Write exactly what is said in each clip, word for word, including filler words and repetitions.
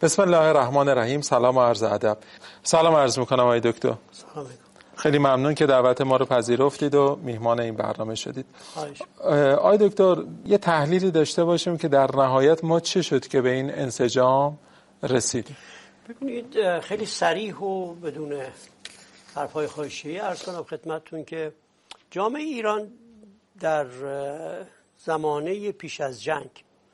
بسم الله الرحمن الرحیم. سلام و عرض ادب. سلام عرض میکنم آقای دکتر. سلام. خیلی ممنون که دعوت ما رو پذیرفتید و میهمان این برنامه شدید. آقای دکتر، یه تحلیلی داشته باشیم که در نهایت ما چه شد که به این انسجام رسیدیم؟ ببینید، خیلی صریح و بدون حرفهای حاشیه‌ای عرض کنم خدمتتون که جامعه ایران در زمانه پیش از جنگ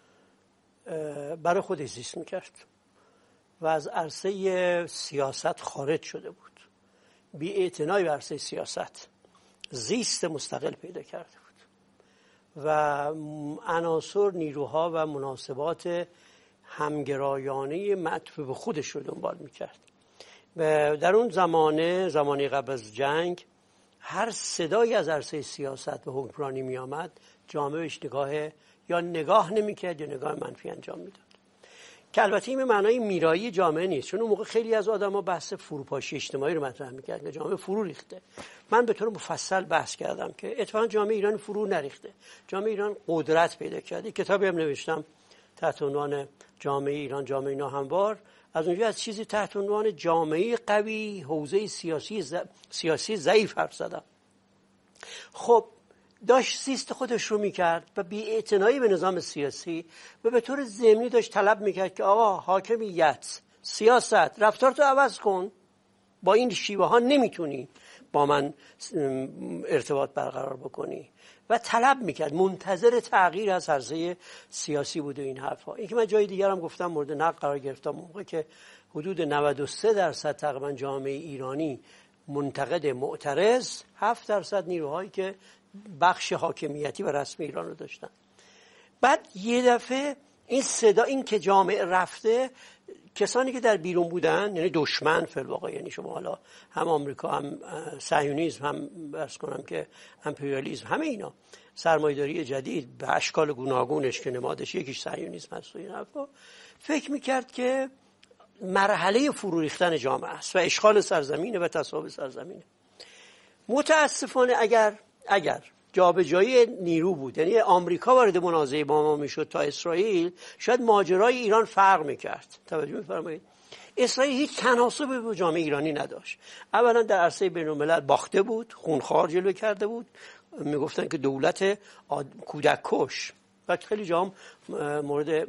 برای خودش زیست میکرد و از عرصه سیاست خارج شده بود. بی اعتنایی به عرصه سیاست زیست مستقل پیدا کرده بود و عناصر، نیروها و مناسبات همگرایانه معطوف به خودش رو دنبال میکرد. و در اون زمانه زمانی قبل از جنگ هر صدایی از عرصه سیاست و حکمرانی می آمد، جامعه بهش نگاه یا نگاه نمیکرد یا نگاه منفی انجام میداد، که البته این به معنای میرایی جامعه نیست، چون اون موقع خیلی از آدما بحث فروپاشی اجتماعی رو مطرح میکردن که جامعه فرو ریخته. من به طور مفصل بحث کردم که اتفاقا جامعه ایران فرو نریخته، جامعه ایران قدرت پیدا کرده. کتابی هم نوشتم تحت عنوان جامعه ایران، جامعه ناهموار. از اونجا از چیزی تحت عنوان جامعه قوی، حوزه سیاسی ز... سیاسی ضعیف حرف زدم. خب داشت سیست خودش رو میکرد و بی اعتنایی به نظام سیاسی و به طور ضمنی داشت طلب میکرد که آقا حاکمیت، سیاست، رفتار تو عوض کن، با این شیوه ها نمیتونی با من ارتباط برقرار بکنی و طلب میکرد، منتظر تغییر از عرصه سیاسی بود و این حرفا. این که من جای دیگر هم گفتم مورد نقد قرار گرفتم، موقع که حدود نود و سه درصد تقریبا جامعه ایرانی منتقد معترض، هفت درصد نیروهایی که بخش حاکمیتی و رسمی ایران رو داشتن. بعد یه دفعه این صدا، این که جامعه رفته، کسانی که در بیرون بودن، یعنی دشمن فی الواقع، یعنی شما حالا هم آمریکا، هم صهیونیسم، هم برس کنم که امپریالیسم، همه اینا، سرمایه‌داری جدید به اشکال گوناگونش که نمادش یکیش صهیونیسم هست و این حرفا، فکر میکرد که مرحله فرو ریختن جامعه است و اشغال سرزمینه و تصاحب سرزمینه. متاسفانه اگر اگر جابجایی نیرو بود، یعنی آمریکا وارد منازعه با ما میشد تا اسرائیل، شاید ماجرای ایران فرق میکرد. توجه میفرمایید؟ اسرائیل هیچ تناسبی با جامعه ایرانی نداشت. اولا در عرصه بین‌الملل باخته بود، خونخوار جلوه کرده بود، میگفتن که دولت کودک کش، و خیلی جام مورد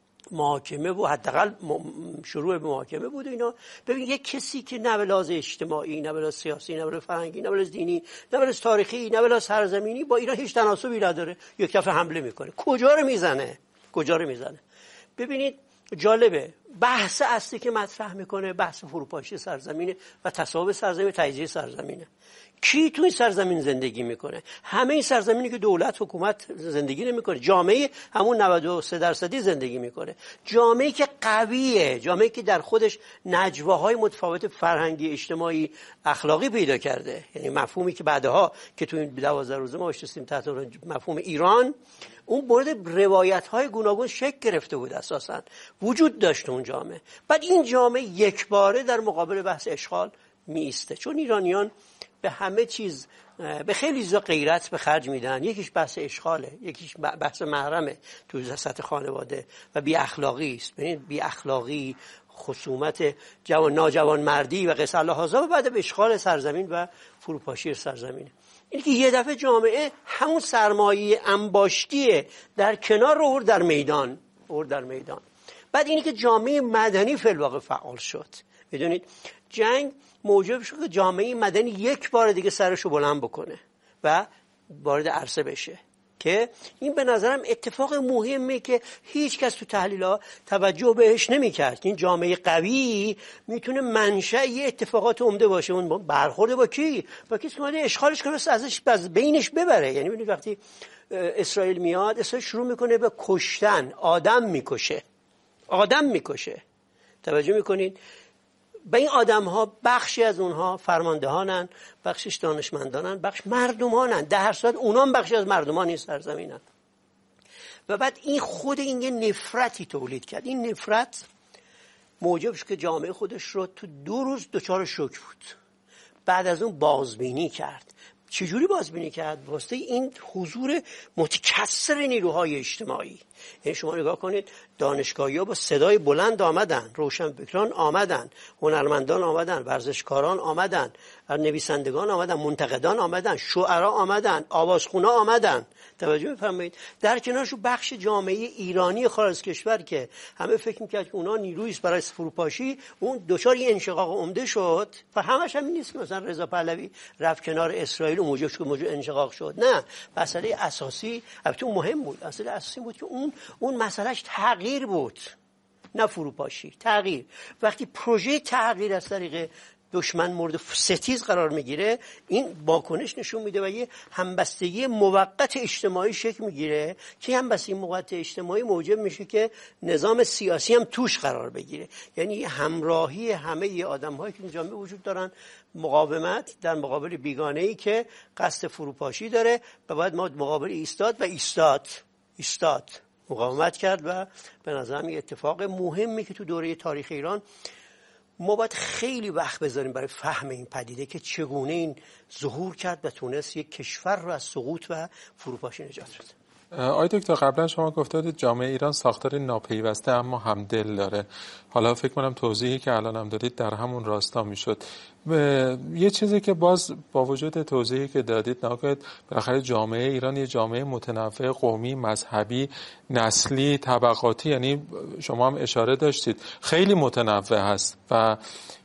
محاکمه و حداقل شروع به محاکمه بود اینا. ببین یک کسی که نه به لحاظ اجتماعی، نه به لحاظ سیاسی، نه به لحاظ فرهنگی، نه به لحاظ دینی، نه به لحاظ تاریخی، نه به لحاظ سرزمینی با ایران هیچ تناسبی نداره، یک دفعه حمله میکنه. کجا رو میزنه؟ کجا رو میزنه؟ ببینید جالبه، بحث اصلی که مطرح میکنه بحث فروپاشی سرزمینه و تصاحب سرزمین، تجزیه سرزمینه. کی تو این سرزمین زندگی میکنه؟ همه این سرزمینی که دولت، حکومت زندگی نمیکنه، جامعه همون نود و سه درصدی زندگی میکنه. جامعه‌ای که قویه، جامعه‌ای که در خودش نجواهای متفاوت فرهنگی، اجتماعی، اخلاقی پیدا کرده. یعنی مفهومی که بعدها که تو این دوازده روزه ما اشتستیم تحت مفهوم ایران، اون مورد روایت‌های گوناگون شکل گرفته بود، اساساً وجود داشت اون جامعه. بعد این جامعه یکباره در مقابل بحث اشغال می ایسته، چون ایرانیان به همه چیز، به خیلی چیزا غیرت به خرج میدن. یکیش بحث اشغاله، یکیش بحث محرمه تو سطح خانواده و بی اخلاقی است. ببینید بی اخلاقی، خصومت، جوان ناجوان مردی و قصه اللحاظا و بعد به اشغال سرزمین و فروپاشی سرزمینه. این که یه دفعه جامعه همون سرمایه انباشتیه در کنار رو در میدان اور در میدان. بعد اینی که جامعه مدنی فی الواقع فعال شد. میدونید جنگ موجب شد که جامعه مدنی یک بار دیگه سرشو بلند بکنه و وارد عرصه بشه، که این به نظرم اتفاق مهمه که هیچ کس تو تحلیل‌ها توجه بهش نمی‌کرد. این جامعه قوی میتونه منشأ یه اتفاقات عمده باشه. اون برخورد با کی؟ با کسی که اومده اشغالش کنه، ازش از بینش ببره. یعنی ببینید وقتی اسرائیل میاد، اسرائیل شروع میکنه به کشتن، آدم میکشه، آدم میکشه. توجه میکنید؟ به این آدم ها بخشی از اونها فرماندهانن، بخشش دانشمندانن، بخش مردمانن. در هر صورت اونها هم بخشی از مردمان این سرزمینن. و بعد این خود این یه نفرتی تولید کرد. این نفرت موجب شد که جامعه خودش رو تو دو روز دچار شوک بود. بعد از اون بازبینی کرد. چجوری بازبینی کرد؟ واسه این حضور متکثر نیروهای اجتماعی. یعنی شما نگاه کنید دانشگاهی‌ها با صدای بلند آمدن، روشنفکران آمدن، هنرمندان آمدن، ورزشکاران آمدن، نویسندگان آمدن، منتقدان آمدن، شعرا آمدن، آوازخونا آمدن. توجه بفرمایید در کنارشون بخش جامعه ایرانی خارج از کشور که همه فکر می‌کرد که اونا نیرویی است برای فروپاشی، اون دچار یه انشقاق عمده شد. و همش هم نیست که مثلا رضا پهلوی رفت کنار اسرائیل و موجب شد موجب انشقاق شد. نه، مسئله اساسی البته مهم بود. مسئله اساسی بود که اون اون مسئلهش تغییر بود، نه فروپاشی. تغییر. وقتی پروژه تغییر از طریق دشمن مورد ستیز قرار میگیره، این واکنش نشون میده و یه همبستگی موقت اجتماعی شکل میگیره که همبستگی موقت اجتماعی موجب میشه که نظام سیاسی هم توش قرار بگیره. یعنی همراهی همه آدم‌هایی که این جامعه وجود دارن، مقاومت در مقابل بیگانه‌ای که قصد فروپاشی داره و باید ما مقابل ایستاد و ایستاد ایستاد مقاومت کرد. و به نظرم یه اتفاق مهمی که تو دوره تاریخ ایران ما باید خیلی وقت بذاریم برای فهم این پدیده که چگونه این ظهور کرد و تونست یک کشور رو از سقوط و فروپاشی نجات بده. آقای دکتر قبلا شما گفته بودید جامعه ایران ساختار ناپیوسته اما همدل داره. حالا فکر کنم توضیحی که الان هم دادید در همون راستا میشد. یه چیزی که باز با وجود توضیحی که دادید ناگهان بالاخره جامعه ایران یه جامعه متنوع، قومی، مذهبی، نسلی، طبقاتی، یعنی شما هم اشاره داشتید خیلی متنوع هست و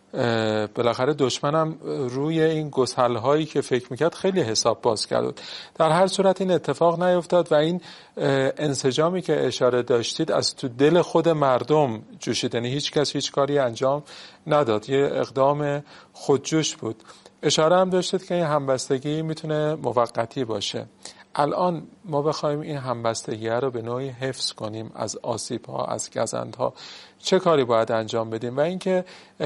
بالاخره دشمنم روی این گسل‌هایی که فکر میکرد خیلی حساب باز کرد. در هر صورت این اتفاق نیفتاد و این انسجامی که اشاره داشتید از تو دل خود مردم جوشید، یعنی هیچ کس هیچ کاری انجام نداد، یه اقدام خودجوش بود. اشاره هم داشتید که این همبستگی میتونه موقتی باشه. الان ما بخوایم این همبستگی رو به نوعی حفظ کنیم از آسیب‌ها، از گزندها، چه کاری باید انجام بدیم؟ و اینکه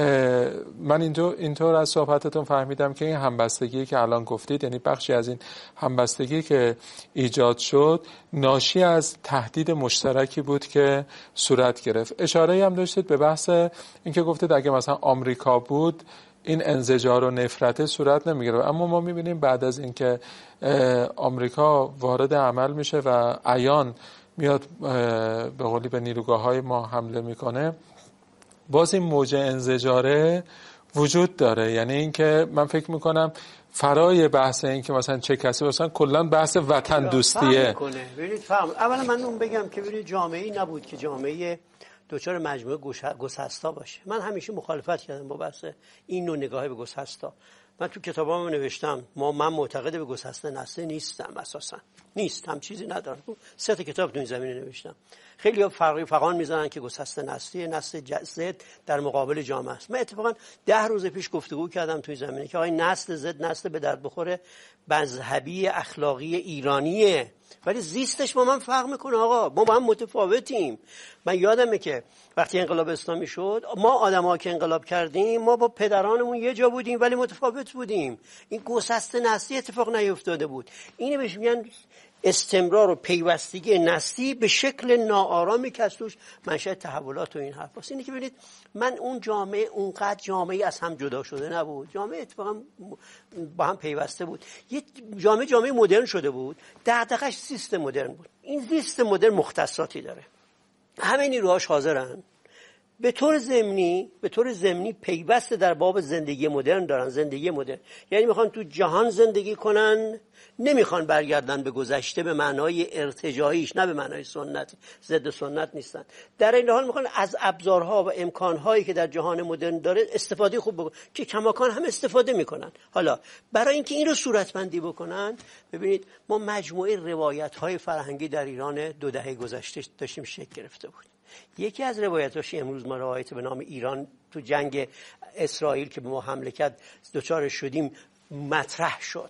من اینطور اینطور از صحبتتون فهمیدم که این همبستگی که الان گفتید، یعنی بخشی از این همبستگی که ایجاد شد ناشی از تهدید مشترکی بود که صورت گرفت. اشاره هم داشتید به بحث اینکه گفتید اگه مثلا آمریکا بود این انزجار و نفرت صورت نمیگیره، اما ما میبینیم بعد از اینکه آمریکا وارد عمل میشه و عیان میاد به قولی به نیروگاه‌های ما حمله میکنه، باز این موج انزجاره وجود داره. یعنی اینکه من فکر میکنم فرای بحث این که مثلا چه کسی مثلا کلا بحث وطن دوستیه. ببینید فهم اولا من اون بگم که ببینید جامعه‌ای نبود که جامعه دوچار مجموعه گسستا باشه. من همیشه مخالفت کردم با بحث این نوع نگاهی به گسستا. من تو کتابامو نوشتم ما من معتقد به گسسته نسلی نیستم، اساسا نیست، هم چیزی ندارم. سه تا کتاب تو این زمینه نوشتم. خیلی فرقی فقان میزنن که گسسته نسلی نسل زد در مقابل جامعه است. من اتفاقا ده روز پیش گفتگو کردم تو این زمینه که آقای نسل زد نسل به درد بخوره مذهبی اخلاقی ایرانیه، ولی زیستش با من فرق میکنه. آقا ما با هم متفاوتیم. من یادمه که وقتی انقلاب اسلامی شد ما آدم‌ها که انقلاب کردیم ما با پدرانمون یه جا بودیم ولی متفاوت بودیم. این گسسته نسلی اتفاق نیفتاده بود. اینو بهش میگن استمرار و پیوستگی نسلی به شکل ناآرامی که از توش منشأ تحولات و این حرف هست. اینه که ببینید من اون جامعه اونقدر جامعه از هم جدا شده نبود، جامعه اتفاقا با هم پیوسته بود. یه جامعه جامعه مدرن شده بود، دغدغش زیست مدرن بود. این زیست مدرن مختصاتی داره، همه نیروهاش حاضرن به طور ضمنی به طور ضمنی پیوسته در باب زندگی مدرن دارن. زندگی مدرن یعنی میخوان تو جهان زندگی کنن، نمیخوان برگردن به گذشته به معنای ارتجاعیش، نه به معنای سنت، ضد سنت نیستن. در این حال میخوان از ابزارها و امکانهایی که در جهان مدرن داره استفاده خوب بکنن که کماکان هم استفاده میکنن. حالا برای اینکه این رو صورتبندی بکنن، ببینید ما مجموعه روایت‌های فرهنگی در ایران دو دهه گذشته داشتیم شکل گرفته بود. یکی از روایتاش امروز ما روایت به نام ایران تو جنگ اسرائیل که به ما حمله کرد دوچار شدیم مطرح شد.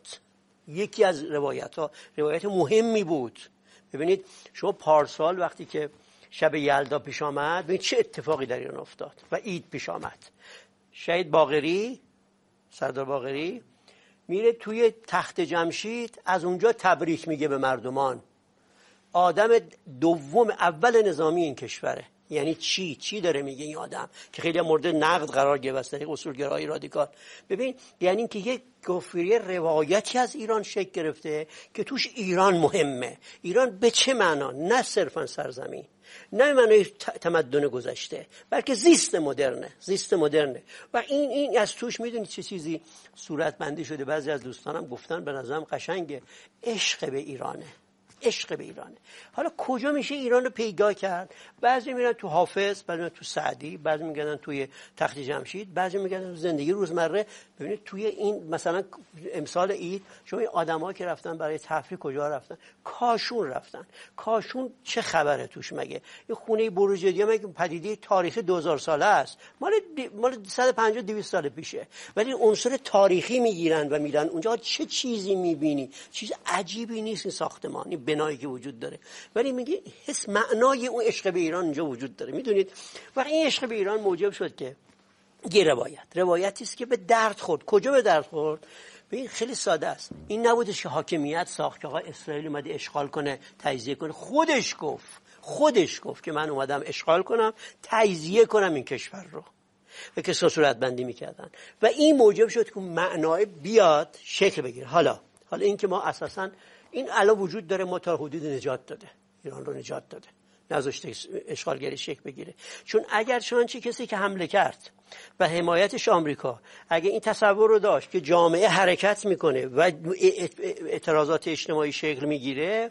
یکی از روایت ها روایت مهمی بود. ببینید شما پارسال وقتی که شب یلدا پیش آمد ببینید چه اتفاقی در ایران افتاد و عید پیش آمد. شهید باقری، سردار باقری میره توی تخت جمشید از اونجا تبریک میگه به مردمان. آدم دوم اول نظامی این کشوره، یعنی چی چی داره میگه این آدم که خیلی مورد نقد قرار گرفته از طریق اصولگرایی رادیکال؟ ببین یعنی اینکه یک گفته روایتی از ایران شکل گرفته که توش ایران مهمه. ایران به چه معنا؟ نه صرفا سرزمین، نه معنای تمدن گذشته، بلکه زیست مدرنه، زیست مدرنه. و این این از توش میدونید چه چیزی صورت بندی شده؟ بعضی از دوستانم گفتن به نظرم قشنگه، عشق به ایرانه، عشق به ایرانه. حالا کجا میشه ایران رو پیدا کرد؟ بعضی میرن تو حافظ، بعضی میرن تو سعدی، بعضی میگن توی تخت جمشید، بعضی میگن تو زندگی روزمره. ببینید توی این مثلا امسال عید شما این آدم‌ها که رفتن برای تفریح کجا رفتن؟ کاشون رفتن. کاشون چه خبره توش مگه؟ این خونه بروجردی مگه پدیده تاریخی دو هزار ساله است؟ مال مال صد و پنجاه دویست سال پیشه. ولی عنصر تاریخی میگیرن و میرن اونجا. چه چیزی میبینی؟ چیز عجیبی نیست این ساختمانی بنایی که وجود داره، ولی میگه حس معنای اون عشق به ایران اینجا وجود داره. میدونید و این عشق به ایران موجب شد که یه روایت روایتی است که به درد خورد. کجا به درد خورد؟ ببین خیلی ساده است. این نبودش که حاکمیت ساخت که آقا اسرائیل اومده اشغال کنه، تجزیه کنه. خودش گفت خودش گفت که من اومدم اشغال کنم، تجزیه کنم این کشور رو. و که صورت بندی میکردن و این موجب شد که معنای بیاد شکل بگیره. حالا حالا این که ما اساساً این الان وجود داره، ما تا حدود نجات داده، ایران رو نجات داده، نذاشته اشغالگری شکل بگیره. چون اگر چنانچه کسی که حمله کرد و حمایتش آمریکا اگه این تصور رو داشت که جامعه حرکت میکنه و اعتراضات اجتماعی شکل میگیره،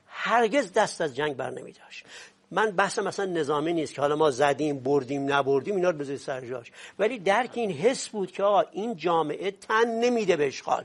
هرگز دست از جنگ بر نمیداشت. من بحثم مثلا نظامی نیست که حالا ما زدیم بردیم نبردیم اینا رو بذارید سر جاش، ولی درک این حس بود که آقا این جامعه تن نمیده به اشغال.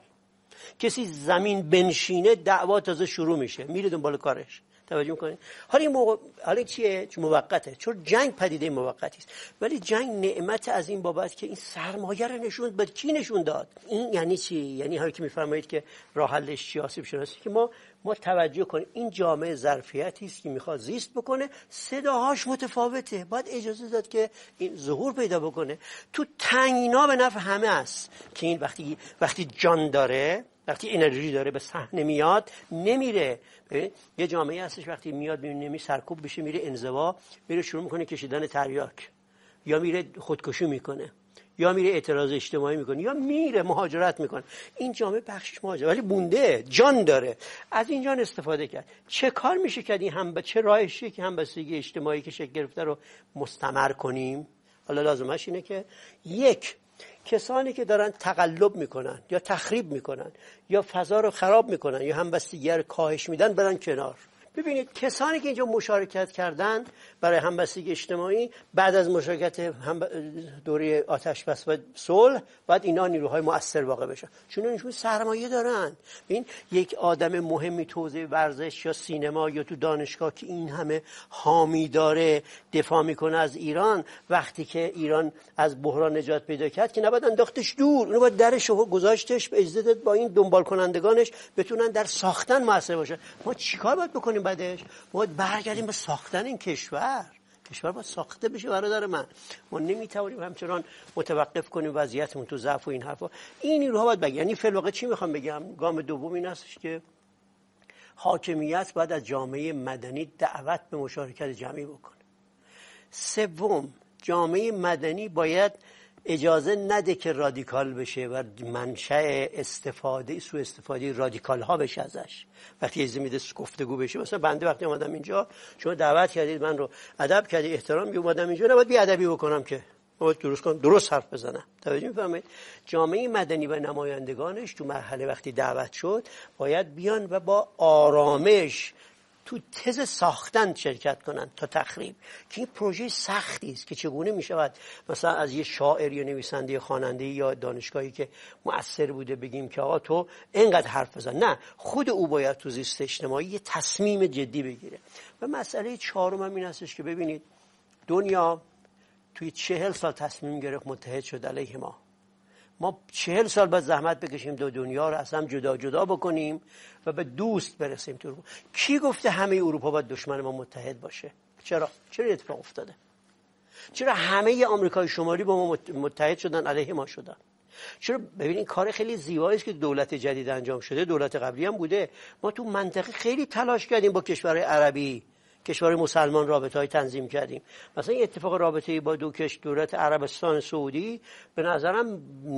کسی زمین بنشینه دعوا تازه شروع میشه، میره دنبال کارش. توجه میکنید؟ حالا این موقع حالا چیه؟ چون موقته، چون جنگ پدیده موقتی است، ولی جنگ نعمت از این بابت که این سرمایه رو نشون به کی نشون داد. این یعنی چی؟ یعنی هر کی میفرمایید که راه حلش چی آسیب شناسی، که ما ما توجه کنیم این جامعه ظرفیتی است که میخواد زیست بکنه، صداهاش متفاوته، باید اجازه داد که این ظهور پیدا بکنه. تو تنگنا به نفع همه است که این وقتی وقتی جان داره، وقتی انرژی داره به صحنه میاد، نمیره. یه جامعه هستش وقتی میاد نمی سرکوب بشه میره انزوا، میره شروع میکنه کشیدن تریاک، یا میره خودکشی میکنه، یا میره اعتراض اجتماعی میکنه، یا میره مهاجرت میکنه. این جامعه بخشش مهاجرت، ولی بونده، جان داره. از این جان استفاده کرد. چه کار میشه کرد؟ این هم چه راهشه که همبستگی اجتماعی که شکل گرفته رو مستمر کنیم؟ حالا لازمش اینه که یک، کسانی که دارن تقلب میکنن یا تخریب میکنن یا فضا رو خراب میکنن یا همبستگی رو کاهش میدن برن کنار. ببینید کسانی که اینجا مشارکت کردن برای همبستگی اجتماعی، بعد از مشارکت هم دوره آتش بس و صلح، بعد اینا نیروهای مؤثر واقع بشن، چون اینشون سرمایه دارن. این یک آدم مهمی توزیع ورزش یا سینما یا تو دانشگاه که این همه حامی داره دفاع میکنه از ایران، وقتی که ایران از بحران نجات پیدا کرد که نباید انداختش دور، اونو باید درش رو گذاشتش به اجازه داد با این دنبال کنندگانش بتونن در ساختن مؤثر باشن. ما چیکار باید بکنیم بعدش؟ ما باید برگردیم به ساختن این کشور. کشور باید ساخته بشه برادر من. ما نمیتونیم همچنان متوقف کنیم وضعیتمون تو ضعف و این حرفا. این نیروها باید بگن. یعنی فی الواقع چی میخوام بگم؟ گام دوم این هستش که حاکمیت باید از جامعه مدنی دعوت به مشارکت جمعی بکنه. سوم، جامعه مدنی باید اجازه نده که رادیکال بشه و منشأ استفاده سوء استفاده رادیکال ها بشه ازش. وقتی اجازه میده گفتگو بشه، مثلا بنده وقتی اومدم اینجا شما دعوت کردید من رو، ادب کردید، احترام که اومدم اینجا، نباید بی ادبی بکنم که، باید درست کنم، درست حرف بزنم. توجه می‌فرمایید؟ جامعه مدنی و نمایندگانش تو مرحله وقتی دعوت شد باید بیان و با آرامش تو تز ساختن شرکت کنن تا تخریب، که این پروژه سختی است که چگونه میشود مثلا از یه شاعر یا نویسنده یا خواننده یا دانشگاهی که مؤثر بوده بگیم که آقا تو اینقدر حرف بزن. نه، خود او باید تو زیست اجتماعی یه تصمیم جدی بگیره. و مسئله چهارم هم این هستش که ببینید دنیا توی چهل سال تصمیم گرفت متحد شد علیه ما. ما چهل سال باید زحمت بکشیم دو دنیا رو از هم جدا جدا بکنیم و به دوست برسیم تو اروپا. کی گفته همه اروپا باید دشمن ما متحد باشه؟ چرا؟ چرا اتفاق افتاده؟ چرا همه آمریکای شمالی با ما متحد شدن علیه ما شدن؟ چرا؟ ببینید کار خیلی زیبایی است که دولت جدید انجام شده، دولت قبلی هم بوده. ما تو منطقه خیلی تلاش کردیم با کشورهای عربی کشور مسلمان رابطه‌های تنظیم کردیم. مثلا این اتفاق رابطه با دو کشور دولت عربستان سعودی به نظرم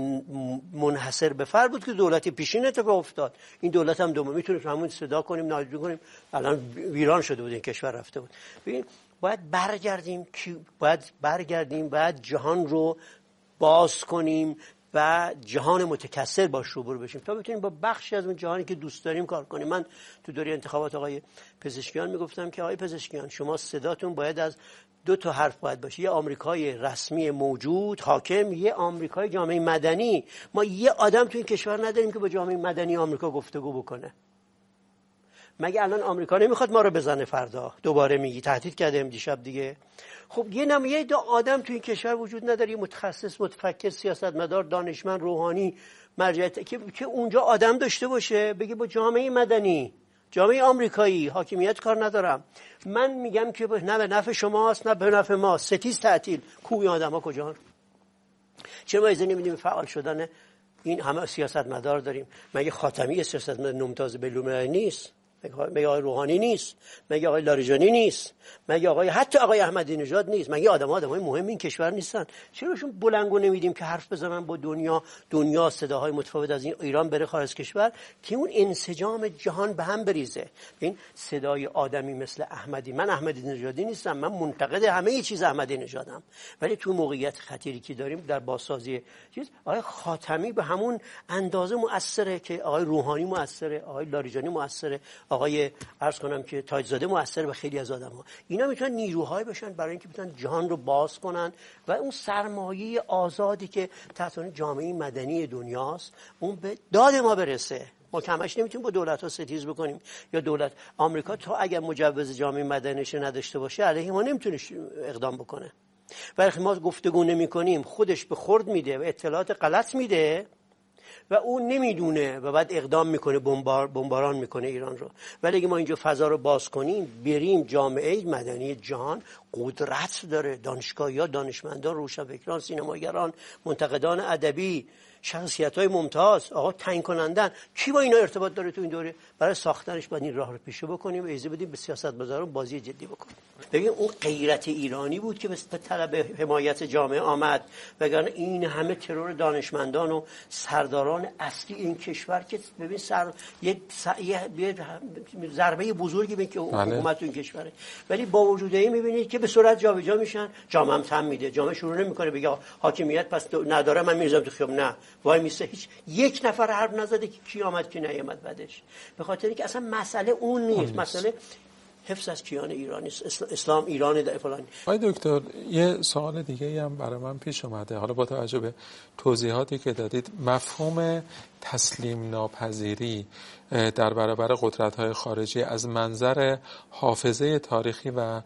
منحصر به فرد بود که دولت پیشین اتفاق افتاد. این دولت هم دوم میتونیم همون صدا کنیم ناجور کنیم الان ویران شده بود این کشور رفته بود. ببین باید برگردیم باید برگردیم باید جهان رو باز کنیم و جهان متکثر باش روبرو بشیم تا بتونیم با بخشی از اون جهانی که دوست داریم کار کنیم. من تو دوره انتخابات آقای پزشکیان میگفتم که آقای پزشکیان شما صداتون باید از دو تا حرف باید باشه، یه آمریکای رسمی موجود حاکم، یه آمریکای جامعه مدنی. ما یه آدم تو این کشور نداریم که با جامعه مدنی آمریکا گفتگو بکنه. مگه الان آمریکا نمیخواد ما رو بزنه فردا؟ دوباره میگی تهدید کرده دیشب دیگه. خب یه نمیه دو آدم تو این کشور وجود نداره، متخصص، متفکر، سیاستمدار، دانشمند، روحانی، مرجعیت که که اونجا آدم داشته باشه بگه با جامعه مدنی، جامعه آمریکایی حاکمیت کار ندارم. من میگم که نه به نفع شماست نه به نفع ما. ستیز تعطیل کوی آدما کجا؟ چرا ما اجازه نمیدیم فعال شدن این همه سیاستمدار داریم؟ مگه خاتمی سیاستمدار ممتاز بین‌المللی نیست؟ مگه آقای روحانی نیست؟ مگه آقای لاریجانی نیست؟ مگه آقای حتی آقای احمدی نژاد نیست؟ مگه آدم آدمای مهم این کشور نیستن؟ چرا بهشون بلنگو نمیدیم که حرف بزنن با دنیا؟ دنیا صداهای متفاوت از این ایران بره خارج از کشور که اون انسجام جهان به هم بریزه. این صدای آدمی مثل احمدی، من احمدی نژادی نیستم، من منتقد همه چیز احمدی نژادم، ولی تو موقعیت خطیری که داریم در بازسازی چیز آقای خاتمی به همون اندازه مؤثره که آقای روحانی مؤثره، آقای لاریجانی مؤثره، آقای عرض کنم که تاجزاده مؤثر به خیلی از آدم‌ها. اینا میتونن نیروهای بشن برای اینکه بتونن جهان رو باز کنن و اون سرمایه آزادی که تحت جامعه مدنی دنیاست اون به داد ما برسه. ما کمش نمیتونیم با دولت‌ها ستیز بکنیم یا دولت آمریکا تا اگر مجوز جامعه مدنیش نداشته باشه علیه ما نمیتونه اقدام بکنه. وقتی ما گفتگو نمی‌کنیم خودش به خورد میده و اطلاعات غلط میده و اون نمیدونه و بعد اقدام میکنه، بمبار بمباران میکنه ایران رو. ولی اگه ما اینجا فضا رو باز کنیم بریم، جامعه مدنی جهان قدرت داره، دانشگاهی‌ها، دانشمندان، روشنفکران، سینماگران، منتقدان ادبی، شخصیت‌های ممتاز، آقا تعیین کنندن، کی با اینا ارتباط داره تو این دوره؟ برای ساختنش باید این راه رو پیش بکنیم و اجازه بدیم به سیاست‌مداران بازی جدی بکنیم. ببین اون غیرت ایرانی بود که به طلب حمایت جامعه آمد، وگرنه این همه ترور دانشمندان و سرداران اصلی این کشور که ببین سر یه, س... یه ضربه بزرگی به که حکومت این کشوره، ولی با وجود این می‌بینید که به سرعت جابجا میشن. جامعه هم تم میده، جامعه شروع نمی‌کنه بگه حاکمیت پس نداره من می‌ریزم تو خیابون، نه وای میسته. هیچ یک نفر حرف نزده که کی آمد کی نیامد بعدش، به خاطر اینکه اصلا مسئله اون نیست، مسئله حفظ از کیان ایرانی، اسلام ایران در فلان. آقای دکتر یه سوال دیگه هم برای من پیش اومده، حالا با توجه به توضیحاتی که دادید، مفهوم تسلیم ناپذیری در برابر قدرت‌های خارجی از منظر حافظه تاریخی و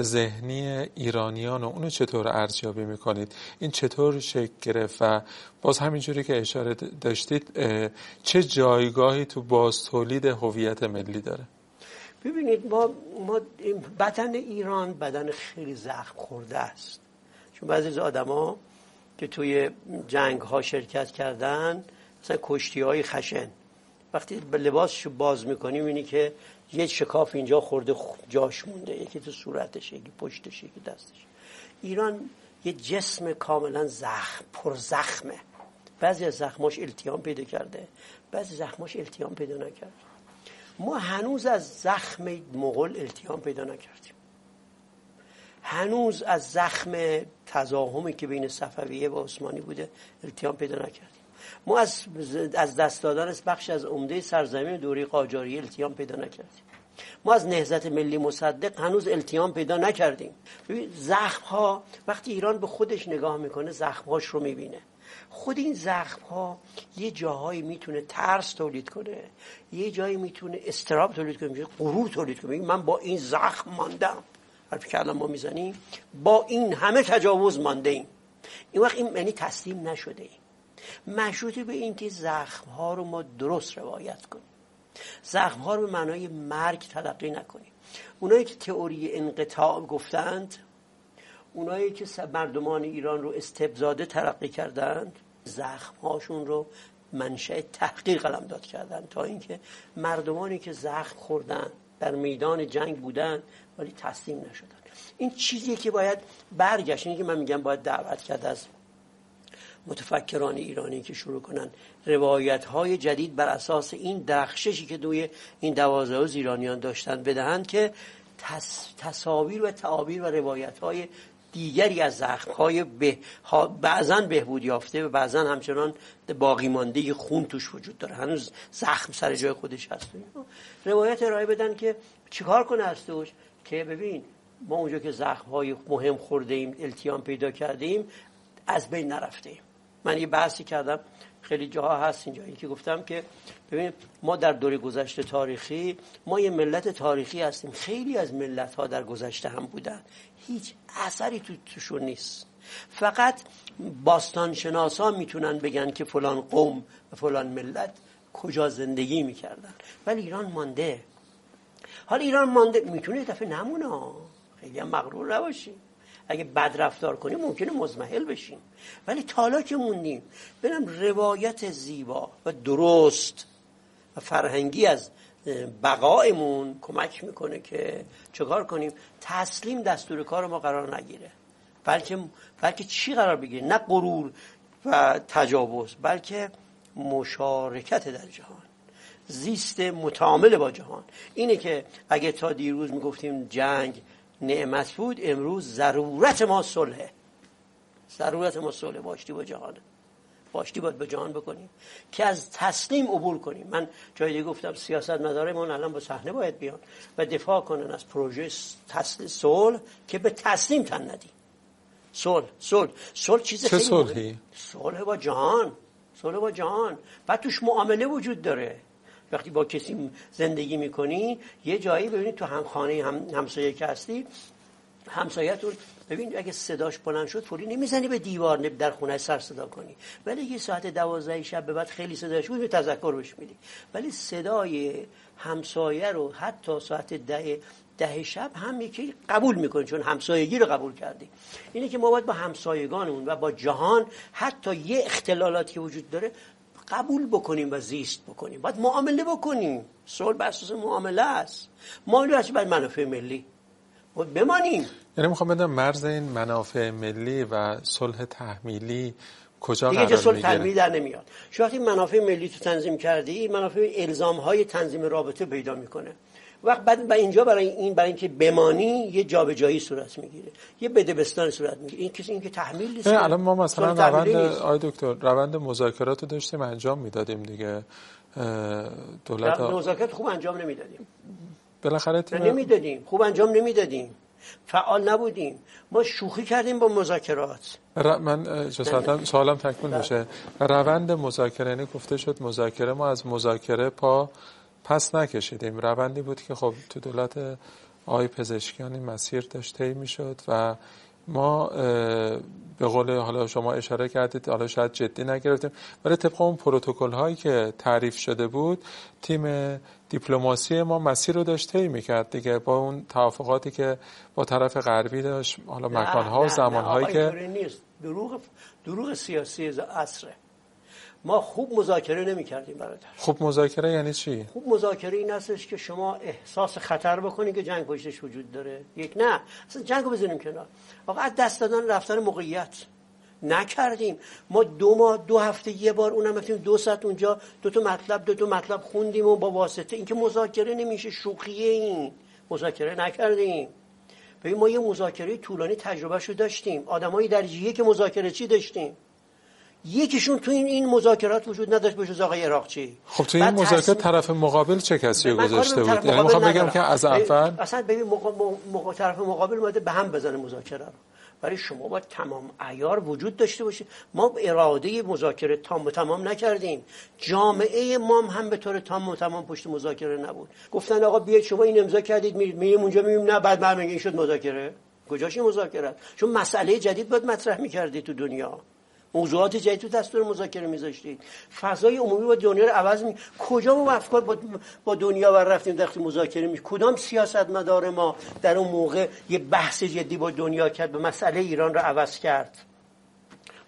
ذهنی ایرانیان و اونو چطور ارزیابی میکنید؟ این چطور شکل گرفت و باز همینجوری که اشاره داشتید چه جایگاهی تو باز تولید هویت ملی داره؟ ببینید ما ما بدن ایران بدن خیلی زخم خورده است، چون بعضی از آدما که توی جنگ ها شرکت کردن مثلا کشتی های خشن وقتی به لباسشو باز میکنی میبینی که یه شکاف اینجا خورده جاش مونده، یکی تو صورتش، یکی پشتش، یکی دستش. ایران یه جسم کاملا زخم پر زخمه، بعضی از زخماش التیام پیدا کرده، بعضی زخماش التیام پیدا نکرده. ما هنوز از زخم مغول التیام پیدا نکردیم، هنوز از زخم تضاهمی که بین صفویه و عثمانی بوده التیام پیدا نکردیم. ما از از دست دادن بخش از عمده سرزمین دوره قاجاریه التیام پیدا نکردیم. ما از نهضت ملی مصدق هنوز التیام پیدا نکردیم. ببین زخم ها وقتی ایران به خودش نگاه میکنه زخمهاش رو میبینه. خود این زخم ها یه جاهایی میتونه ترس تولید کنه، یه جایی میتونه استراب تولید کنه، غرور تولید کنه. من با این زخم ماندم، حرفی که الان ما میزنیم با این همه تجاوز مانده ایم. این وقت این یعنی تسلیم نشده ایم، مشروطه به این که زخم ها رو ما درست روایت کنیم، زخم ها رو به معنای مرگ تلقی نکنیم. اونایی که تئوری انقطاع گفتند، اونایی که مردمان ایران رو استبزاده تلقی کردند، زخم هاشون رو منشأ تحقیر قلمداد کردند، تا اینکه مردمانی که زخم خوردن در میدان جنگ بودن ولی تسلیم نشدن. این چیزیه که باید برگشت. اینه که من میگم باید دعوت کرد از متفکران ایرانی که شروع کنن روایت‌های جدید بر اساس این درخششی که دوی این دوازده روز ایرانیان داشتن بدهند که تص... تصاویر و تعابیر و روایت‌های دیگری از زخم‌های به... بعضاً بهبود یافته و بعضاً همچنان باقی مانده خون توش وجود داره، هنوز زخم سر جای خودش هست. روایت ارائه بدن که چیکار کنه از توش، که ببین ما اونجا که زخم‌های مهم خورده ایم، التیام پیدا کرده ایم، از بین نرفته ایم. من یه بحثی کردم خیلی جاها هست اینجا، این که گفتم که ببین ما در دوره گذشته تاریخی ما یه ملت تاریخی هستیم. خیلی از ملت‌ها در گذشته هم بودن، هیچ اثری تو توشون نیست. فقط باستانشناسا میتونن بگن که فلان قوم و فلان ملت کجا زندگی میکردن، ولی ایران مانده. حالا ایران مانده، میتونه دفعه نمونه، خیلی هم مغرور نباشیم. اگه بد رفتار کنیم ممکنه مزمحل بشیم، ولی تالا که موندیم. برم روایت زیبا و درست و فرهنگی از بقایمون کمک میکنه که چکار کنیم؟ تسلیم دستور کار ما قرار نگیره، بلکه بلکه چی قرار بگیره؟ نه غرور و تجاوز، بلکه مشارکت در جهان، زیست متعامل با جهان. اینه که اگه تا دیروز میگفتیم جنگ نعمت بود، امروز ضرورت ما صلحه. ضرورت ما صلحه، باشتی با جهانه، باشتی باید با جهان بکنیم که از تسلیم عبور کنیم. من جای دیگه گفتم سیاست مدارمون الان با صحنه باید بیان و دفاع کنن از پروژه تسلیم صلح که به تسلیم تن ندیم. صلح صلح صلح چیز خیلی صلحی؟ صلح با جهان، صلح با جهان. بعد توش معامله وجود داره. وقتی با کسی زندگی میکنی یه جایی ببینید تو هم خانه هم همسایه که هستی، همسایه‌تون ببین اگه صداش بلند شد فوری نمیزنی به دیوار در خونه سر صدا کنی، ولی یه ساعت دوازده شب به بعد خیلی صداش بود تذکر بهش میدی. ولی صدای همسایه رو حتی ساعت ده ده شب هم یکی قبول میکنه، چون همسایگی رو قبول کردی. اینه که ما باید با همسایگانمون و با جهان حتی یه اختلالاتی که وجود داره قبول بکنیم و زیست بکنیم. باید معامله بکنیم. صلح بر اساس معامله است. معامله است برای منافع ملی. باید بمانیم. یعنی میخوام بدونم مرز این منافع ملی و صلح تحمیلی کجا قرار میگیره؟ دیگه صلح تحمیلی در نمیاد. شما وقتی منافع ملی تو تنظیم کردی، منافع الزام‌های تنظیم رابطه پیدا میکنه. وقت بعد با اینجا برای این برای اینکه بمانی یه جابجایی صورت میگیره، یه بدبستان صورت میگیره. این کسی این که تحمیل نیست. الان ما مثلا روند آی دکتر روند مذاکرات رو داشتیم انجام میدادیم دیگه. دولت مذاکرات خوب انجام نمیدادیم. بالاخره تیم نمیدادیم، خوب انجام نمیدادیم. فعال نبودیم. ما شوخی کردیم با مذاکرات. ر... من جسارتا سوالم تکمیل بشه. روند مذاکره، یعنی گفته شد مذاکره، ما از مذاکره پا پس نکشیدیم. روندی بود که خب تو دولت آقای پزشکیان این مسیر داشت طی میشد و ما به قول حالا شما اشاره کردید حالا شاید جدی نگرفتیم، ولی طبق اون پروتکل هایی که تعریف شده بود تیم دیپلماسی ما مسیر رو داشت طی میکرد دیگه، با اون توافقاتی که با طرف غربی داشت، حالا مکان‌ها و زمان‌هایی که نیست. دروغ دروغ سیاسی عصره. ما خوب مذاکره نمی کردیم برادر. خوب مذاکره یعنی چی؟ خوب مذاکره این هستش که شما احساس خطر بکنید که جنگ پشتش وجود داره. یک نه، اصلا جنگو بزنیم کنار. آقا از دست دادن رفتن موقعیت نکردیم. ما دو ماه دو هفته یه بار اونم رفتیم دو ساعت اونجا دو تا مطلب دو تا مطلب خوندیم و با واسطه اینکه مذاکره نمیشه، شوخیه این. مذاکره نکردیم. ببین ما یه مذاکره طولانی تجربهشو داشتیم. آدمای درجه که مذاکره چی داشتیم؟ یکیشون تو این این مذاکرات وجود نداشت به جز آقای عراقچی. خب تو این مذاکرات تصمیم... طرف مقابل چه کسی گذاشته بود؟ یعنی میخوام بگم که از اول اصلا ببین مقا... مقا... طرف مقابل اومده به هم بزنه مذاکره رو. برای شما باید تمام عیار وجود داشته باشه. ما اراده مذاکره تام و تمام نکردیم. جامعه ما هم به طور تام و تمام پشت مذاکره نبود. گفتن آقا بیاید شما این امضا کردید میرید میریم اونجا میبینیم نه بعد من میگم این شد مذاکره. کجاش مذاکره؟ چون مسئله جدید باید مطرح می‌کردی تو دنیا. موضوعات جدید تو دستور مذاکره میذاشتید. فضای عمومی با دنیا رو عوض می کجا ما افکار با, با دنیا ور رفتیم وقتی مذاکره می کدام سیاستمدار ما در اون موقع یه بحث جدی با دنیا کرد به مسئله ایران رو عوض کرد؟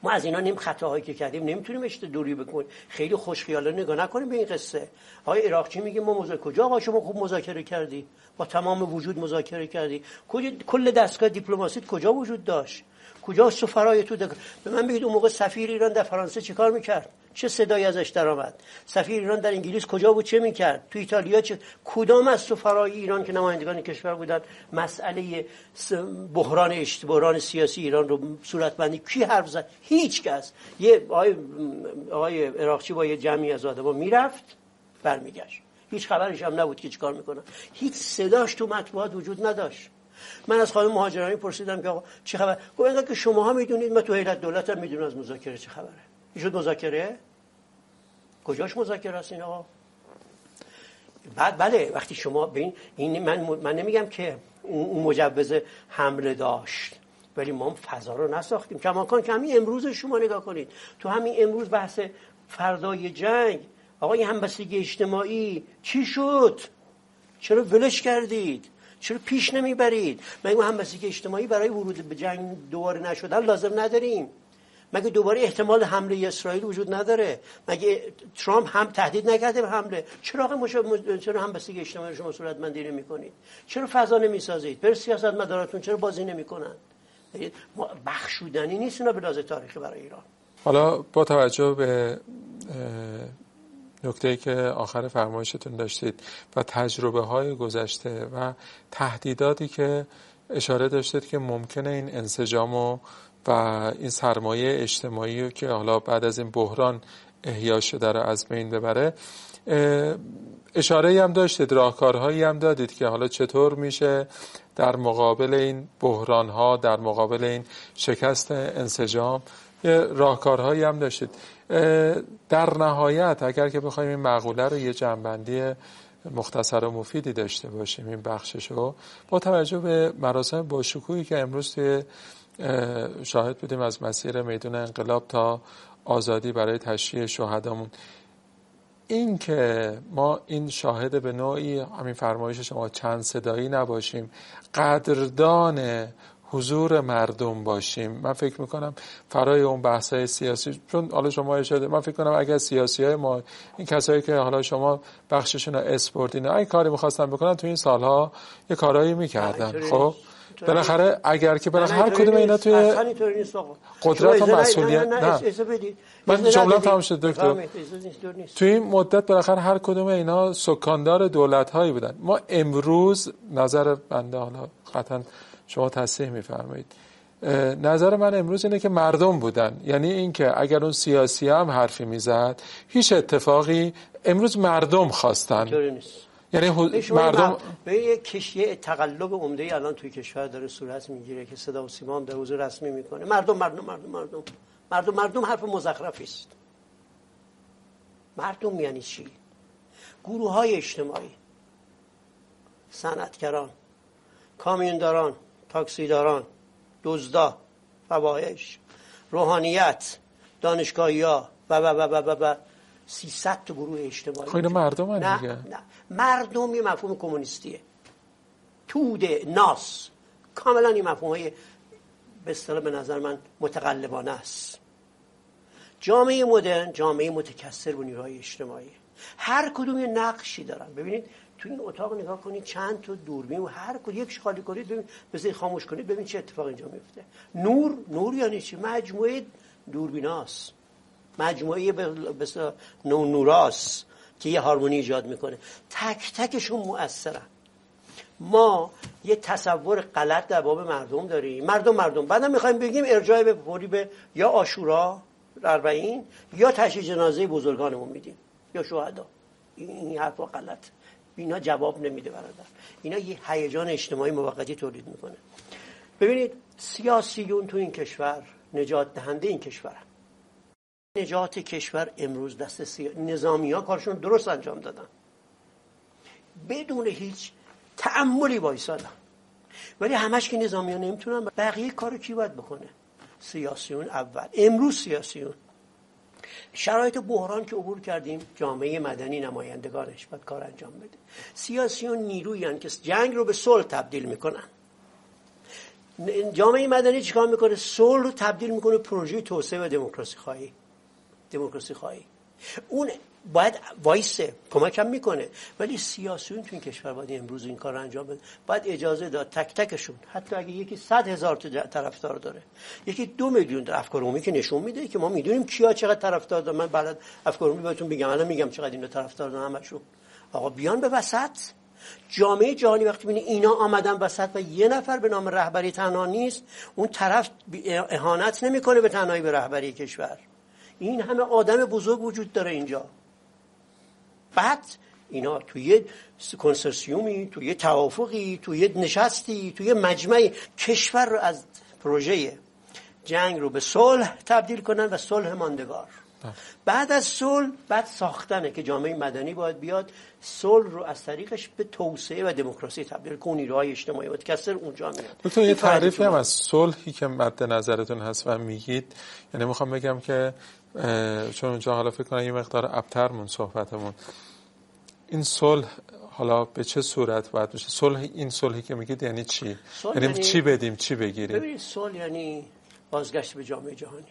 ما از اینا نیم خطاهایی که کردیم نمیتونیم اشت دوری بکنیم، خیلی خوشخیالانه نگاه نکنیم به این قصه. آقای عراقچی میگه ما مذاکره، کجا آقا شما خوب مذاکره کردی، با تمام وجود مذاکره کردی، کل دستگاه دیپلماسیت کجا وجود داشت، کجا سفرای تو دک... به من بگید اون موقع سفیر ایران در فرانسه چیکار میکرد، چه صدایی ازش در آمد؟ سفیر ایران در انگلیس کجا بود، چه میکرد؟ تو ایتالیا چه؟ کدام از سفرای ایران که نمایندگان کشور بودن مسئله بحران اشت بحران سیاسی ایران رو صورتبندی کی حرف زد؟ هیچ کس. یه آقای آقای عراقچی با یه جمعی از آدما میرفت برمیگشت، هیچ خبرش هم نبود که چیکار میکنن، هیچ صداش تو مطبوعات وجود نداشت. من از خانم مهاجرانی پرسیدم که آقا چه خبر؟ گفت اینقدر که شماها میدونید، من تو هیئت دولت هم میدونم از مذاکره چه خبره. میشد مذاکره؟ کجاش مذاکره است این آقا؟ بعد بله وقتی شما ببین این من من نمیگم که اون مجوز حمله داشت، ولی ما فضا رو نساختیم. کماکان که همین امروز شما نگاه کنید، تو همین امروز بحث فردای جنگ، آقا این همبستگی اجتماعی چی شد؟ چرا ولش کردید؟ چرا پیش نمیبرید؟ مگه همبستگی اجتماعی برای ورود به جنگ دوباره نشدن لازم نداریم؟ مگه دوباره احتمال حمله اسرائیل وجود نداره؟ مگه ترامپ هم تهدید نکرده به حمله؟ چرا آقا چرا همبستگی اجتماعی شما صورتمندی نمی‌کنید؟ چرا فضا نمی‌سازید؟ بر سیاستمداراتون چرا بازی نمی‌کنن؟ بخشودنی نیست اینا به لحاظ تاریخی برای ایران. حالا با توجه به نکته‌ای که آخر فرمایشتون داشتید و تجربه های گذشته و تهدیداتی که اشاره داشتید که ممکنه این انسجام و و این سرمایه اجتماعی که حالا بعد از این بحران احیا شده رو از بین ببره، اشاره‌ای هم داشتید، راهکارهایی هم دادید که حالا چطور میشه در مقابل این بحران‌ها، در مقابل این شکست انسجام یه راهکارهایی هم داشتید. در نهایت اگر که بخوایم این مقوله رو یه جنبندی مختصر و مفیدی داشته باشیم این بخششو، با توجه به مراسم باشکوهی که امروز توی شاهد بودیم از مسیر میدون انقلاب تا آزادی برای تشییع شهدامون، این که ما این شاهد به نوعی همین فرمایش شما چند صدایی نباشیم، قدردان حضور مردم باشیم. من فکر میکنم فرای اون بحثای سیاسی، چون حالا شما اشاره، من فکر کنم اگر سیاسی های ما، این کسایی که حالا شما بخششون رو اسپورتین این کاری میخواستن بکنن تو این سالها یه کارایی میکردن. خب بالاخره اگر که بالاخره هر کدوم اینا توی قدرت و مسئولیت، نه من جمله تمام شد دکتر، توی این مدت بالاخره هر کدوم اینا سکاندار دولت هایی بودن. ما امروز نظر بنده، حالا قطعا شما تصحیح میفرمایید، نظر من امروز اینه که مردم بودن. یعنی این که اگر اون سیاسی هم حرفی میزد هیچ اتفاقی، امروز مردم خواستن. یعنی مردم به یک کشیه تقلب عمده الان توی کشور داره صورت میگیره که صدا و سیما هم در حضور رسمی میکنه مردم مردم مردم مردم مردم مردم حرف مزخرفی است. مردم یعنی چی؟ گروه های اجتماعی، صنعتگران، کامیونداران، تاکسیداران، دزدا، فواحش، روحانیت، دانشگاهی‌ها و و و و و سیصد تا گروه اجتماعی. خب اینا مردم نه دیگه. نه مردم یه مفهوم کمونیستیه، توده ناس، کاملا این مفهومای به اصطلاح به نظر من متقلبانه است. جامعه مدرن جامعه متکثر و نیروهای اجتماعی، هر کدوم یه نقشی دارن. ببینید تو این اتاق نگاه کنید چند تا دوربین و هر کدوم یک خالی کنید ببین، بذارید خاموش کنید ببین چه اتفاقی اینجا میفته. نور نور یعنی چی؟ مجموعه دوربیناست، مجموعه به اصطلاح نور نوراست که یه هارمونی ایجاد میکنه، تک تکشون مؤثرن. ما یه تصور غلط در باب مردم داریم، مردم مردم بعدم میخوایم بگیم ارجاع به فوری به یا عاشورا اربعین یا تشییع جنازه بزرگانمون میدیم یا شهدا. این حرفا غلط، اینا جواب نمیده برادر، اینا یه هیجان اجتماعی موقتی تولید میکنه. ببینید سیاسیون تو این کشور نجات دهنده این کشورن. نجات کشور امروز دست سیا... نظامی ها کارشون درست انجام دادن، بدون هیچ تأملی وایسادن، ولی همش که نظامی ها نمیتونن، بقیه کارو کی باید بکنه؟ سیاسیون اول. امروز سیاسیون شرایط بحران که عبور کردیم، جامعه مدنی نمایندگانش باید کار انجام بده. سیاسیون نیرویی هستند که جنگ رو به صلح تبدیل میکنن. جامعه مدنی چیکار میکنه؟ صلح رو تبدیل میکنه پروژه توسعه و دموکراسی خواهی. دموکراسی خواهی اون باید وایسه، کمک هم میکنه، ولی سیاسیون تو این کشور باید امروز این کار رو انجام بده. باید اجازه داد تک تکشون، حتی اگه یکی صد هزار تا طرفدار داره، یکی دو میلیون تا افکار عمومی که نشون میده که ما میدونیم کیا چقدر طرفدار دارن. من بلد افکار عمومی بهتون میگم، الان میگم چقدر اینا طرفدار دارن همشون. آقا بیان به وسط. جامعه جهانی وقتی ببینه اینا آمدن وسط و یه نفر به نام رهبری تنها نیست، اون طرف اهانت نمیکنه به تنهایی به رهبری کشور. این همه آدم بزرگ وجود داره اینجا. بعد اینا توی یه کنسرسیومی، توی یه توافقی، توی یه نشستی، توی یه مجمعی کشور رو از پروژه جنگ رو به صلح تبدیل کنن و صلح ماندگار. بعد از صلح بعد ساختنه که جامعه مدنی باید بیاد صلح رو از طریقش به توسعه و دموکراسی تبدیل کنه. نیروهای اجتماعی و کسر اونجا میاد. دکتر یه تعریفی هم از صلحی که مد نظرتون هست و میگید، یعنی میخوام بگم که چون اونجا حالا فکر کنم یه مقدار ابترمون صحبتمون، این صلح حالا به چه صورت باید بشه؟ صلح، این صلحی که میگید یعنی چی؟ یعنی, یعنی چی بدیم چی بگیریم؟ ببینید صلح یعنی بازگشت به جامعه جهانی،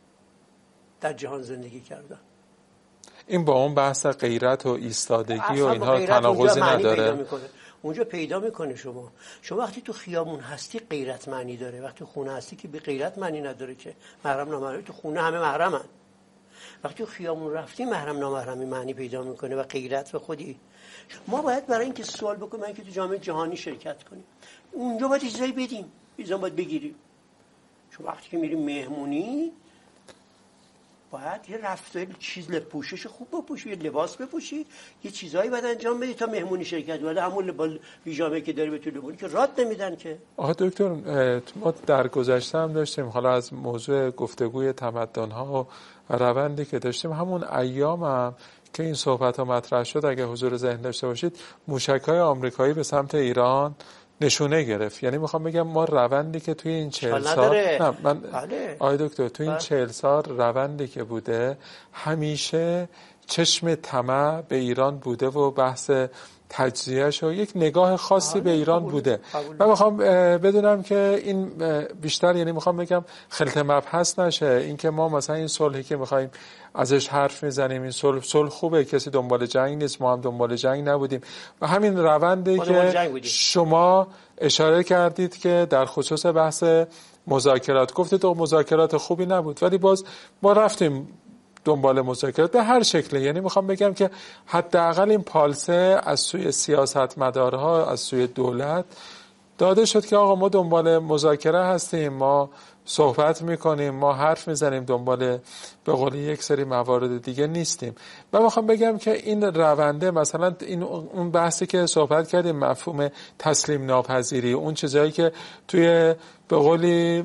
در جهان زندگی کردن. این با اون بحث غیرت و ایستادگی و اینها تناقضی نداره؟ پیدا اونجا پیدا میکنه. شما شما وقتی تو خیابون هستی غیرت معنی داره، وقتی خونه هستی که به غیرت معنی نداره که. محرم نامحرم تو خونه همه محرمن، وقتی تو خیابون رفتی محرم نامحرمی معنی پیدا میکنه و غیرت به خودی. ما باید برای اینکه سوال بکنیم، اینکه تو جامعه جهانی شرکت کنیم، اونجا باید چیزایی بدیم، چیزا باید بگیریم. شما وقتی که میریم مهمونی باید یه رفتار چیز پوشش خوب بپوشی، یه لباس بپوشی، یه چیزایی باید انجام بدی تا مهمونی شرکت. ولی همون لباس پیژامه که داری به تو مهمونی که رات نمیدن که. آها دکتر، ما در گذشته هم داشتیم، حالا از موضوع گفتگوی تمدن‌ها و روندی که داشتیم، همون ایام هم که این صحبت ها مطرح شد، اگه حضور ذهن داشته باشید، موشک‌های آمریکایی به سمت ایران نشونه گرفت. یعنی میخوام بگم ما روندی که توی این چهل سال نه من آی دکتر توی این چهل سال روندی که بوده، همیشه چشم طمع به ایران بوده و بحث تجزیهش و یک نگاه خاصی به ایران بوده. من میخوام بدونم که این بیشتر، یعنی میخوام بگم خلط مبحث نشه، اینکه ما مثلا این صلحی که میخوایم ازش حرف میزنیم، این صلح صلح خوبه، کسی دنبال جنگ نیست، ما هم دنبال جنگ نبودیم و همین روندی که شما اشاره کردید که در خصوص بحث مذاکرات گفتید و مذاکرات خوبی نبود، ولی باز ما رفتیم دنبال مذاکرات به هر شکله. یعنی میخوام بگم که حداقل این پالسه از سوی سیاستمدارها، از سوی دولت داده شد که آقا ما دنبال مذاکره هستیم، ما صحبت میکنیم، ما حرف میزنیم، دنبال به قول یک سری موارد دیگه نیستیم. من میخوام بگم که این رونده، مثلا این اون بحثی که صحبت کردیم، مفهوم تسلیم ناپذیری، اون چیزایی که توی به قولی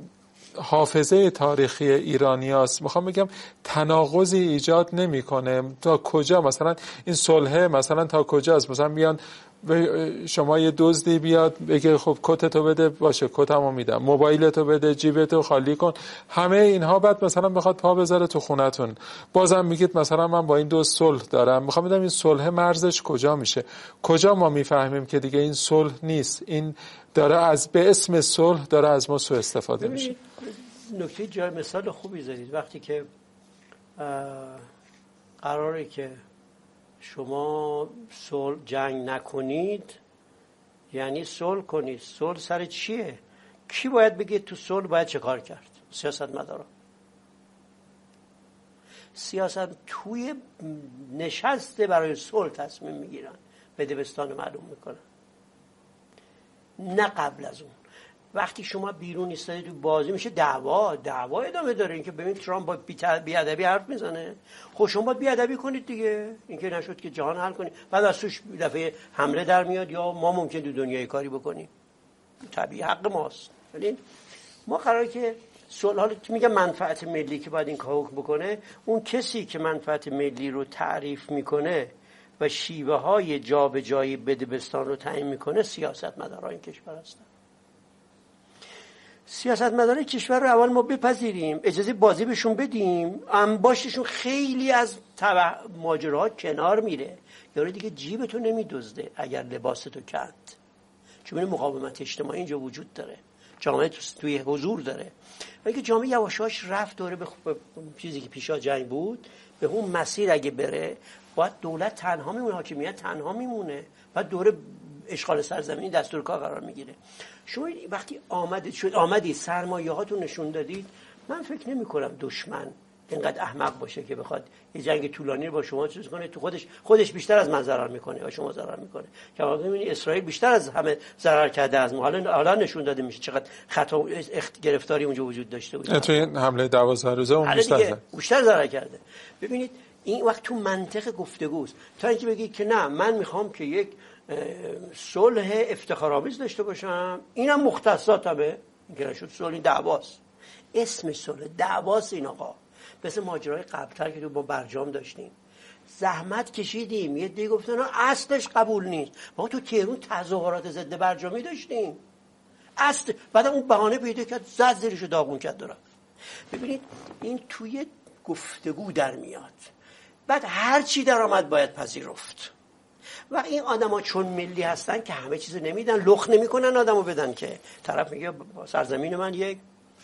حافظه تاریخی ایرانی هست، میخوام بگم تناقضی ایجاد نمیکنه. تا کجا مثلا این صلح مثلا تا کجاست؟ مثلا بیان شما یه دزدی بیاد بگه خب کتتو بده، باشه کتمو میدم، موبایلتو بده، جیبتو خالی کن، همه اینها، بعد مثلا بخواد پا بذاره تو خونتون، بازم میگید مثلا من با این دزد صلح دارم. میخوام بدم این صلح مرزش کجا میشه؟ کجا ما میفهمیم که دیگه این صلح نیست، این داره از به اسم صلح داره از ما سوء استفاده میشه؟ نکته جای مثال خوبی زدید. وقتی که قراره که شما صلح جنگ نکنید، یعنی صلح کنید. صلح سر چیه؟ کی باید بگه تو صلح باید چه کار کرد؟ سیاستمدارا. سیاست توی نشسته برای صلح تصمیم میگیرن، به دبستان معلوم میکنن، نه قبل از اون. وقتی شما بیرون ایستادی تو بازی میشه دعوا دعوا ادامه داره. اینکه ببین ترامپ با بی‌ادبی حرف میزنه، خب شما باید بی‌ادبی کنید دیگه. اینکه نشد که جهان حل کنید، بعد از توش دفعه حمله در میاد یا ما ممکن تو دنیای کاری بکنیم، طبیعی حق ماست. ولی ما قراره که صلح، حالا میگم منفعت ملی که باید این کار بکنه، اون کسی که منفعت ملی رو تعریف میکنه و شیوه های جابجایی بدبستان رو تعیین میکنه سیاستمداران این کشور هستن. سیاستمداران کشور رو اول ما بپذیریم، اجازه بازی بهشون بدیم، انباشتشون خیلی از تبع ماجراها کنار میره. یارو دیگه جیبتو نمیدزده اگر لباستو کند، چون مقاومت اجتماعی اینجا وجود داره. جامعه توی حضور داره. ولی که جامعه یواش یواش رفت دوره به چیزی که پیشا جنگ بود، به اون مسیر اگه بره باید دولت تنها میمونه، حاکمیت تنها میمونه، بعد دوره اشغال سرزمینی دستور کار قرار میگیره. شما وقتی آمدید شد آمدید سرمایه‌هاتون نشون دادید، من فکر نمی کنم دشمن اینقدر احمق باشه که بخواد یه جنگ طولانی رو با شما چیز کنه. تو خودش خودش بیشتر از من ضرر میکنه و شما ضرر میکنه. که واقعا میبینی اسرائیل بیشتر از همه ضرر کرده از ما. حالا حالا نشون داده میشه چقدر خطا و گرفتاری اونجا وجود داشته بود. تو این حمله دوازده روزه اون بیشتر بیشتر ضرر کرده. ببینید این وقت تو منطق گفتگوست، تا اینکه بگید که نه من میخوام که یک صلح افتخارآمیز داشته باشم، اینم مختصاتمه، اینکه شد صلح دعواست، اسمش صلح دعواست. این آقا مثل ماجرای قبلتر که تو با برجام داشتیم، زحمت کشیدیم، یه دیگه گفتن اصلش قبول نیست. ما تو تهران تظاهرات ضد برجامی داشتیم، اصل بعد اون بهانه پیدا کرد، زد زیرشو داغون کرد داره. ببینید این توی گفتگو در میاد، بعد هر چی در آمد باید پذیرفت. و این آدما چون ملی هستن که همه چیزو نمیدن، لخ نمیکنن آدمو بدن، که طرف میگه سرزمین من یک،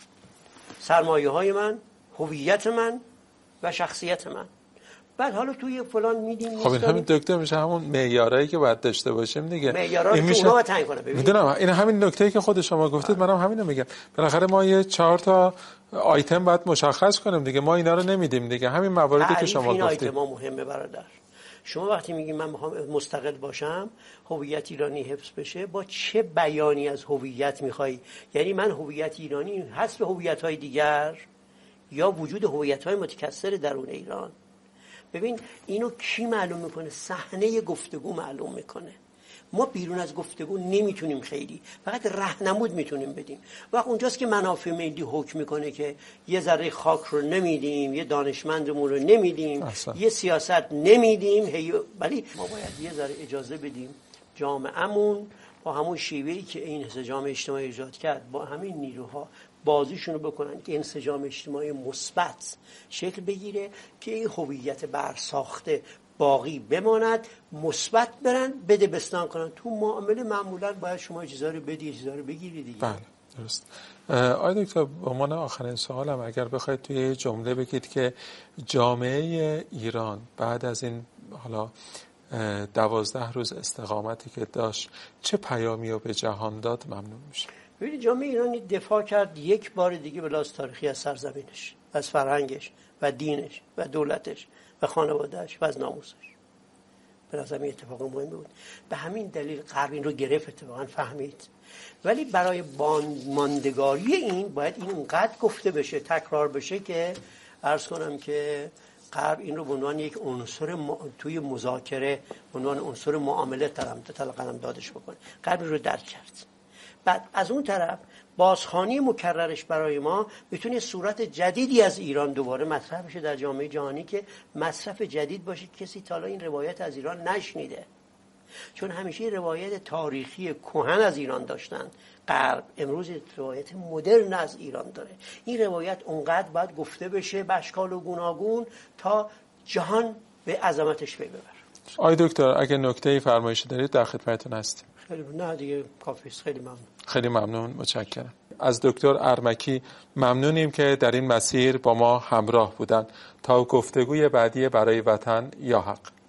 سرمایه های من، هویت من و شخصیت من، بعد حالا توی فلان میدیم. خب این همین دکتر میشه همون معیارایی که باید داشته باشیم دیگه. معیارا رو میشه... اونها تعیین کنه. میدونم این همین نکته‌ای که خود شما گفتید، منم همینو میگم. بالاخره ما یه چهار تا آیتم باید مشخص کنیم دیگه، ما اینا رو نمیدیم دیگه. همین مواردی که شما گفتید این آیتم ما مهمه برادر. شما وقتی میگید من میخوام مستقل باشم، هویت ایرانی حفظ بشه، با چه بیانی از هویت میخوای؟ یعنی من هویت ایرانی حسب هویت‌های دیگر یا وجود هویت‌های متکثر درون ایران؟ ببین اینو کی معلوم میکنه؟ صحنه گفتگو معلوم میکنه. ما بیرون از گفتگو نمیتونیم خیلی، فقط راهنمود میتونیم بدیم. وقت اونجاست که منافع ملی حکم میکنه که یه ذره خاک رو نمیدیم، یه دانشمندمون رو نمیدیم، اصلا. یه سیاست نمیدیم، هی... ولی ما باید یه ذره اجازه بدیم جامعهمون با همون شیوهی که این انسجام اجتماعی ایجاد کرد، با همین نیروها بازیشونو بکنن که انسجام اجتماعی مثبت شکل بگیره، که این هویت برساخته باقی بماند، مثبت برن، بده بستان کنن. تو معامله معمولا باید شما چیزا رو بدی، چیزا رو بگیری دیگه. بله درست. آقای دکتر به عنوان آخرین سوالم اگر بخواید توی جمله بگید که جامعه ایران بعد از این حالا دوازده روز استقامتی که داشت چه پیامی رو به جهان داد ممنون میشه. ببینید جامعه ایرانی دفاع کرد یک بار دیگه به لحاظ تاریخی از سرزمینش، از فرهنگش و دینش و دولتش و خانوادهش و از ناموسش. به نظر من اتفاق مهمی بود. به همین دلیل غرب این رو گرفت، اتفاقا فهمید. ولی برای ماندگاری این باید این اونقدر گفته بشه، تکرار بشه که عرض کنم که غرب این رو به عنوان یک عنصر م... توی مذاکره به عنوان عنصر معامله قلم دادش بکنه. غرب رو درک کرد. بعد از اون طرف بازخوانی مکررش برای ما میتونه صورت جدیدی از ایران دوباره مطرح بشه در جامعه جهانی، که مصرف جدید باشه. کسی تا حالا این روایت از ایران نشنیده، چون همیشه روایت تاریخی کهن از ایران داشتن. غرب امروز روایت مدرن از ایران داره. این روایت اونقدر باید گفته بشه به اشکال و گوناگون تا جهان به عظمتش پی ببره. آقای دکتر اگه نکته‌ای فرمایشی دارید در خدمتتون هستیم. خیلی نه دیگه کافی است. خیلی ممنون. خیلی ممنون، متشکرم. از دکتر ارمکی ممنونیم که در این مسیر با ما همراه بودن. تا گفتگوی بعدی برای وطن یا حق.